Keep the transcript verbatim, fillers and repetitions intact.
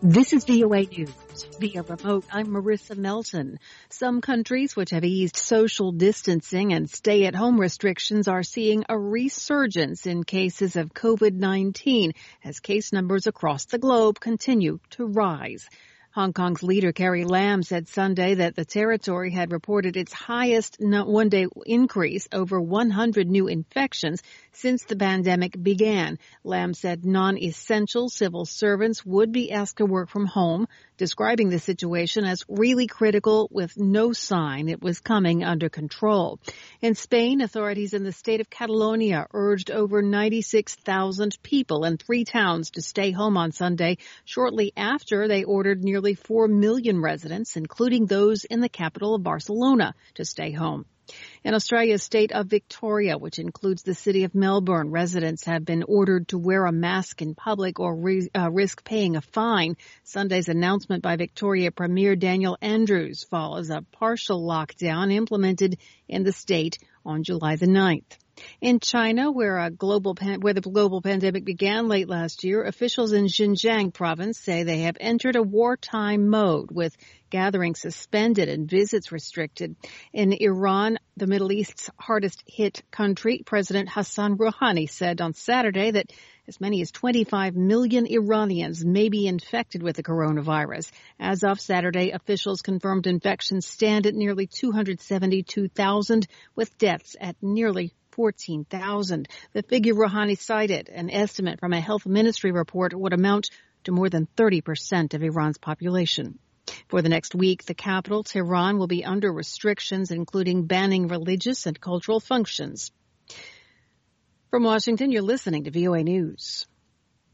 This is V O A News. Via remote, I'm Marissa Melton. Some countries which have eased social distancing and stay-at-home restrictions are seeing a resurgence in cases of COVID nineteen as case numbers across the globe continue to rise. Hong Kong's leader Carrie Lam said Sunday that the territory had reported its highest one-day increase, over one hundred new infections, since the pandemic began. Lam said non-essential civil servants would be asked to work from home, describing the situation as really critical with no sign it was coming under control. In Spain, authorities in the state of Catalonia urged over ninety-six thousand people in three towns to stay home on Sunday, shortly after they ordered nearly four million residents, including those in the capital of Barcelona, to stay home. In Australia's state of Victoria, which includes the city of Melbourne, residents have been ordered to wear a mask in public or re- uh, risk paying a fine. Sunday's announcement by Victoria Premier Daniel Andrews follows a partial lockdown implemented in the state on July the ninth. In China, where a global pan- where the global pandemic began late last year, officials in Xinjiang province say they have entered a wartime mode, with gatherings suspended and visits restricted. In Iran, the Middle East's hardest hit country, President Hassan Rouhani said on Saturday that as many as twenty-five million Iranians may be infected with the coronavirus. As of Saturday, officials confirmed infections stand at nearly two hundred seventy-two thousand, with deaths at nearly fourteen thousand. The figure Rouhani cited, an estimate from a health ministry report, would amount to more than thirty percent of Iran's population. For the next week, the capital, Tehran, will be under restrictions, including banning religious and cultural functions. From Washington, you're listening to V O A News.